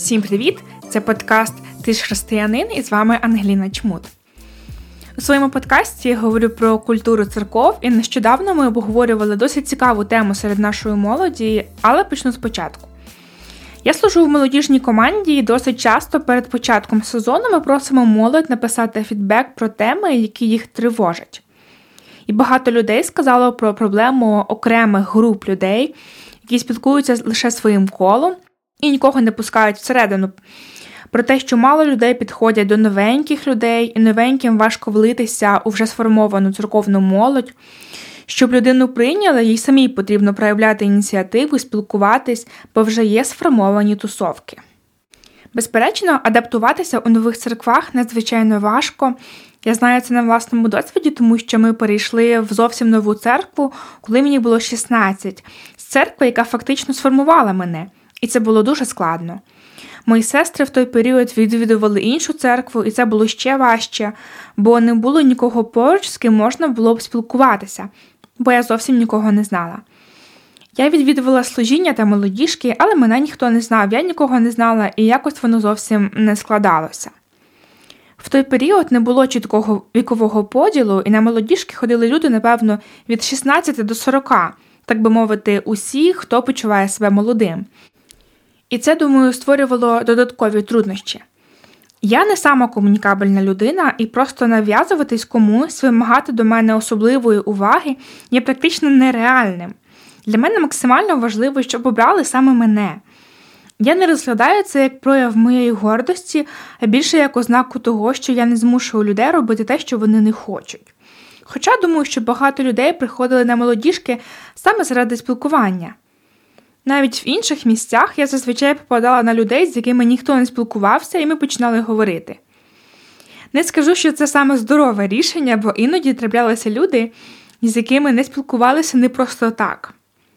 Всім привіт! Це подкаст «Ти ж християнин» і з вами Ангеліна Чмут. У своєму подкасті я говорю про культуру церков, і нещодавно ми обговорювали досить цікаву тему серед нашої молоді, але почну спочатку. Я служу в молодіжній команді і досить часто перед початком сезону ми просимо молодь написати фідбек про теми, які їх тривожать. І багато людей сказало про проблему окремих груп людей, які спілкуються лише своїм колом і нікого не пускають всередину. Про те, що мало людей підходять до новеньких людей, і новеньким важко влитися у вже сформовану церковну молодь. Щоб людину прийняли, їй самій потрібно проявляти ініціативу, спілкуватись, бо вже є сформовані тусовки. Безперечно, адаптуватися у нових церквах надзвичайно важко. Я знаю це на власному досвіді, тому що ми перейшли в зовсім нову церкву, коли мені було 16. З церкви, яка фактично сформувала мене. І це було дуже складно. Мої сестри в той період відвідували іншу церкву, і це було ще важче, бо не було нікого поруч, з ким можна було б спілкуватися, бо я зовсім нікого не знала. Я відвідувала служіння та молодіжки, але мене ніхто не знав, я нікого не знала, і якось воно зовсім не складалося. В той період не було чіткого вікового поділу, і на молодіжки ходили люди, напевно, від 16 до 40, так би мовити, усі, хто почуває себе молодим. І це, думаю, створювало додаткові труднощі. Я не сама комунікабельна людина, і просто нав'язуватись комусь, вимагати до мене особливої уваги є практично нереальним. Для мене максимально важливо, щоб обрали саме мене. Я не розглядаю це як прояв моєї гордості, а більше як ознаку того, що я не змушую людей робити те, що вони не хочуть. Хоча думаю, що багато людей приходили на молодіжки саме заради спілкування. Навіть в інших місцях я зазвичай попадала на людей, з якими ніхто не спілкувався, і ми починали говорити. Не скажу, що це саме здорове рішення, бо іноді траплялися люди, з якими не спілкувалися не просто так.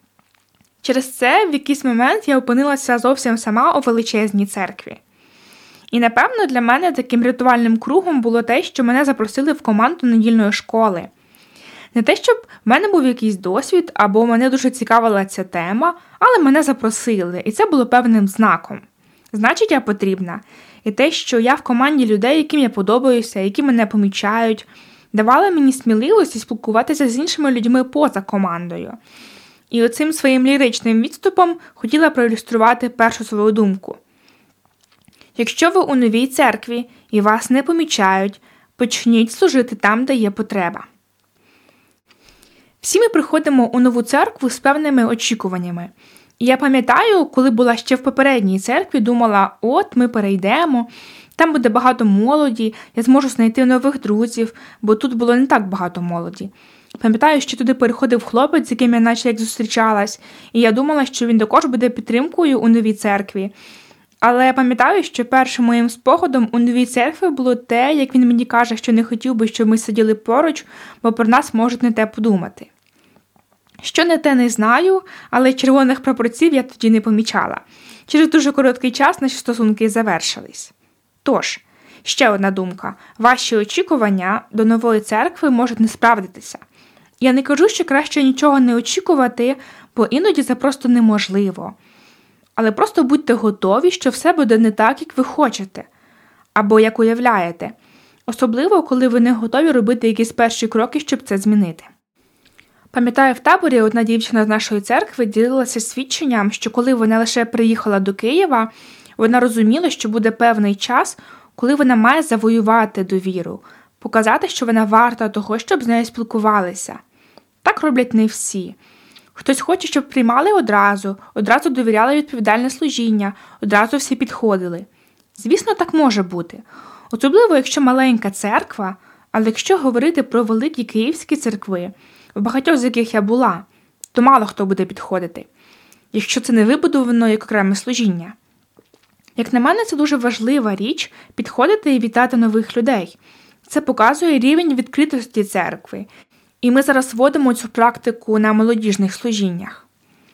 Через це в якийсь момент я опинилася зовсім сама у величезній церкві. І, напевно, для мене таким рятувальним кругом було те, що мене запросили в команду недільної школи. Не те, щоб в мене був якийсь досвід, або мене дуже цікавила ця тема, але мене запросили, і це було певним знаком. Значить, я потрібна. І те, що я в команді людей, яким я подобаюся, які мене помічають, давало мені сміливості спілкуватися з іншими людьми поза командою. І оцим своїм ліричним відступом хотіла проілюструвати першу свою думку. Якщо ви у новій церкві і вас не помічають, почніть служити там, де є потреба. Всі ми приходимо у нову церкву з певними очікуваннями. І я пам'ятаю, коли була ще в попередній церкві, думала, от ми перейдемо, там буде багато молоді, я зможу знайти нових друзів, бо тут було не так багато молоді. Пам'ятаю, що туди переходив хлопець, з яким я наче як зустрічалась, і я думала, що він також буде підтримкою у новій церкві. Але я пам'ятаю, що першим моїм спогадом у новій церкві було те, як він мені каже, що не хотів би, щоб ми сиділи поруч, бо про нас можуть не те подумати. Що не те, не знаю, але червоних прапорців я тоді не помічала. Через дуже короткий час наші стосунки завершились. Тож, ще одна думка. Ваші очікування до нової церкви можуть не справдитися. Я не кажу, що краще нічого не очікувати, бо іноді це просто неможливо. Але просто будьте готові, що все буде не так, як ви хочете, або як уявляєте. Особливо, коли ви не готові робити якісь перші кроки, щоб це змінити. Пам'ятаю, в таборі одна дівчина з нашої церкви ділилася свідченням, що коли вона лише приїхала до Києва, вона розуміла, що буде певний час, коли вона має завоювати довіру, показати, що вона варта того, щоб з нею спілкувалися. Так роблять не всі. Хтось хоче, щоб приймали одразу довіряли відповідальне служіння, одразу всі підходили. Звісно, так може бути. Особливо, якщо маленька церква, але якщо говорити про великі київські церкви, в багатьох з яких я була, то мало хто буде підходити, якщо це не вибудовано як окреме служіння. Як на мене, це дуже важлива річ – підходити і вітати нових людей. Це показує рівень відкритості церкви. І ми зараз вводимо цю практику на молодіжних служіннях.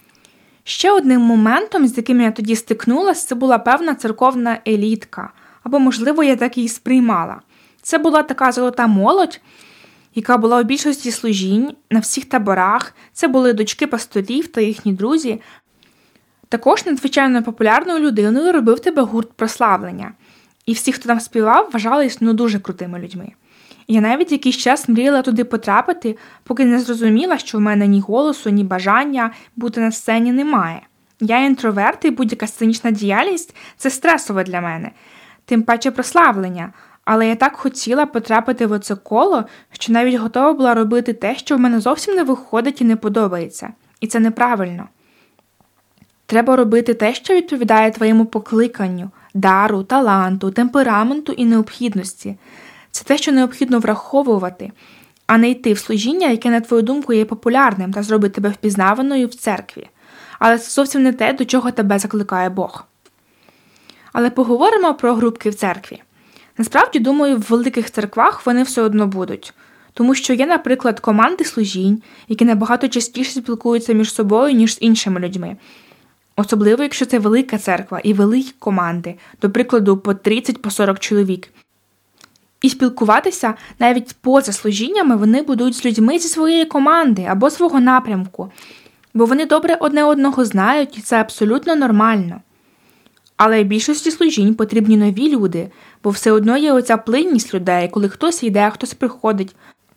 Ще одним моментом, з яким я тоді стикнулася, це була певна церковна елітка. Або, можливо, я так її сприймала. Це була така золота молодь, яка була у більшості служінь, на всіх таборах. Це були дочки пасторів та їхні друзі. Також надзвичайно популярною людиною робив тебе гурт «Прославлення». І всі, хто там співав, вважались дуже крутими людьми. Я навіть якийсь час мріяла туди потрапити, поки не зрозуміла, що в мене ні голосу, ні бажання бути на сцені немає. Я інтроверт, і будь-яка сценічна діяльність – це стресово для мене. Тим паче прославлення. Але я так хотіла потрапити в оце коло, що навіть готова була робити те, що в мене зовсім не виходить і не подобається. І це неправильно. Треба робити те, що відповідає твоєму покликанню, дару, таланту, темпераменту і необхідності. Це те, що необхідно враховувати, а не йти в служіння, яке, на твою думку, є популярним та зробить тебе впізнаваною в церкві. Але це зовсім не те, до чого тебе закликає Бог. Але поговоримо про групки в церкві. Насправді, думаю, в великих церквах вони все одно будуть. Тому що є, наприклад, команди служінь, які набагато частіше спілкуються між собою, ніж з іншими людьми. Особливо, якщо це велика церква і великі команди, до прикладу, по 30-40 чоловік. І спілкуватися навіть поза служіннями вони будуть з людьми зі своєї команди або свого напрямку, бо вони добре одне одного знають, і це абсолютно нормально. Але більшості служінь потрібні нові люди, бо все одно є оця плинність людей, коли хтось йде, а хтось приходить.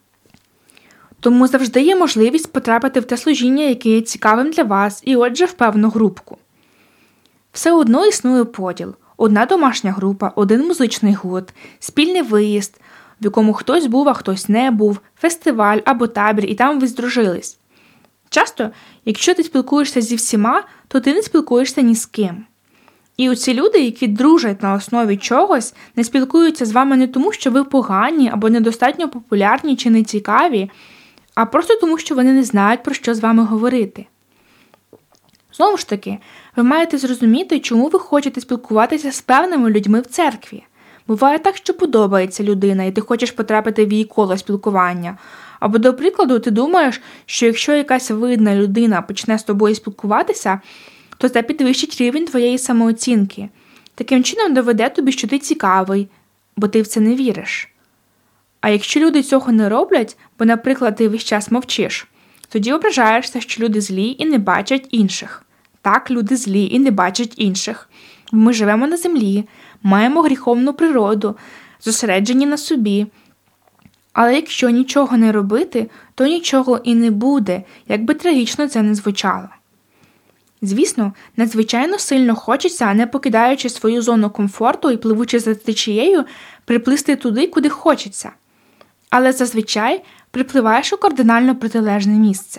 Тому завжди є можливість потрапити в те служіння, яке є цікавим для вас, і отже в певну групку. Все одно існує поділ. Одна домашня група, один музичний гурт, спільний виїзд, в якому хтось був, а хтось не був, фестиваль або табір, і там ви здружились. Часто, якщо ти спілкуєшся зі всіма, то ти не спілкуєшся ні з ким. І оці люди, які дружать на основі чогось, не спілкуються з вами не тому, що ви погані або недостатньо популярні чи нецікаві, а просто тому, що вони не знають, про що з вами говорити. Знову ж таки, ви маєте зрозуміти, чому ви хочете спілкуватися з певними людьми в церкві. Буває так, що подобається людина, і ти хочеш потрапити в її коло спілкування. Або, до прикладу, ти думаєш, що якщо якась видна людина почне з тобою спілкуватися, то це підвищить рівень твоєї самооцінки. Таким чином доведе тобі, що ти цікавий, бо ти в це не віриш. А якщо люди цього не роблять, бо, наприклад, ти весь час мовчиш, тоді ображаєшся, що люди злі і не бачать інших. Так, люди злі і не бачать інших. Ми живемо на землі, маємо гріховну природу, зосереджені на собі. Але якщо нічого не робити, то нічого і не буде, як би трагічно це не звучало. Звісно, надзвичайно сильно хочеться, не покидаючи свою зону комфорту і пливучи за течією, приплисти туди, куди хочеться. Але зазвичай припливаєш у кардинально протилежне місце.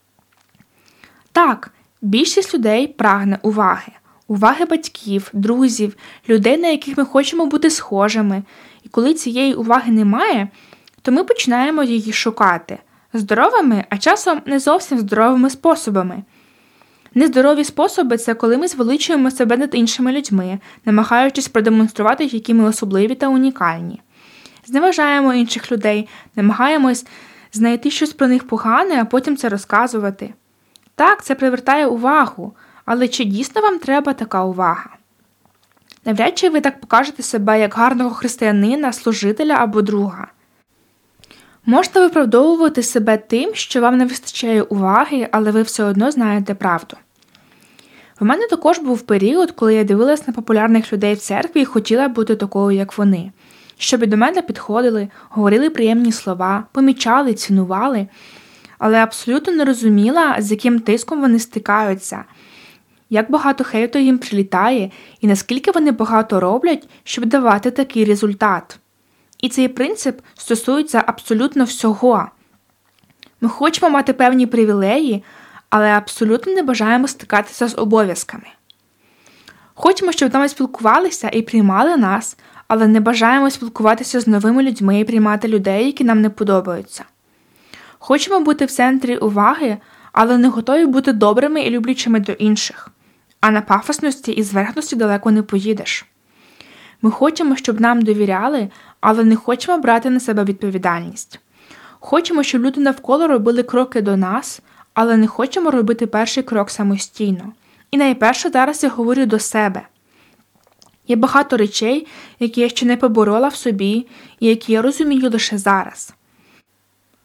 Так, більшість людей прагне уваги. Уваги батьків, друзів, людей, на яких ми хочемо бути схожими. І коли цієї уваги немає, то ми починаємо її шукати. Здоровими, а часом не зовсім здоровими способами. Нездорові способи – це коли ми звеличуємо себе над іншими людьми, намагаючись продемонструвати, які ми особливі та унікальні. Зневажаємо інших людей, намагаємось знайти щось про них погане, а потім це розказувати. Так, це привертає увагу, але чи дійсно вам треба така увага? Навряд чи ви так покажете себе як гарного християнина, служителя або друга. Можете виправдовувати себе тим, що вам не вистачає уваги, але ви все одно знаєте правду. У мене також був період, коли я дивилась на популярних людей в церкві і хотіла бути такою, як вони. Щоб до мене підходили, говорили приємні слова, помічали, цінували, але абсолютно не розуміла, з яким тиском вони стикаються, як багато хейту їм прилітає і наскільки вони багато роблять, щоб давати такий результат. І цей принцип стосується абсолютно всього. Ми хочемо мати певні привілеї, але абсолютно не бажаємо стикатися з обов'язками. Хочемо, щоб нами спілкувалися і приймали нас, але не бажаємо спілкуватися з новими людьми і приймати людей, які нам не подобаються. Хочемо бути в центрі уваги, але не готові бути добрими і люблячими до інших. А на пафосності і зверхності далеко не поїдеш. Ми хочемо, щоб нам довіряли, але не хочемо брати на себе відповідальність. Хочемо, щоб люди навколо робили кроки до нас, але не хочемо робити перший крок самостійно. І найперше зараз я говорю до себе. Є багато речей, які я ще не поборола в собі, і які я розумію лише зараз.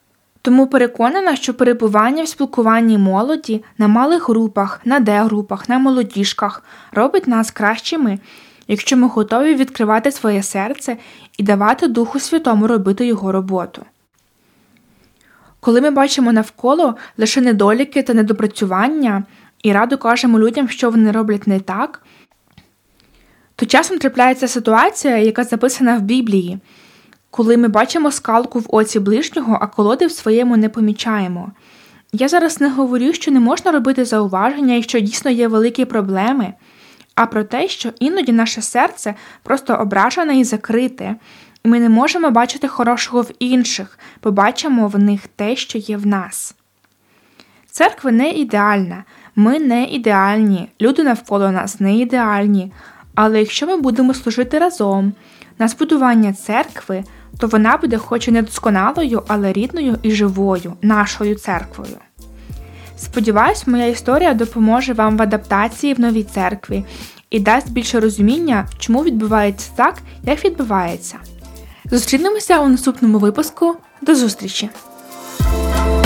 Тому переконана, що перебування в спілкуванні молоді на малих групах, на Д-групах, на молодіжках робить нас кращими, якщо ми готові відкривати своє серце і давати Духу Святому робити його роботу. Коли ми бачимо навколо лише недоліки та недопрацювання і радо кажемо людям, що вони роблять не так, то часом трапляється ситуація, яка записана в Біблії, коли ми бачимо скалку в оці ближнього, а колоди в своєму не помічаємо. Я зараз не говорю, що не можна робити зауваження, якщо дійсно є великі проблеми, а про те, що іноді наше серце просто ображене і закрите, і ми не можемо бачити хорошого в інших, бо бачимо в них те, що є в нас. Церква не ідеальна, ми не ідеальні, люди навколо нас не ідеальні, але якщо ми будемо служити разом на збудування церкви, то вона буде хоч і недосконалою, але рідною і живою, нашою церквою. Сподіваюсь, моя історія допоможе вам в адаптації в новій церкві і дасть більше розуміння, чому відбувається так, як відбувається. Зустрінемося у наступному випуску. До зустрічі!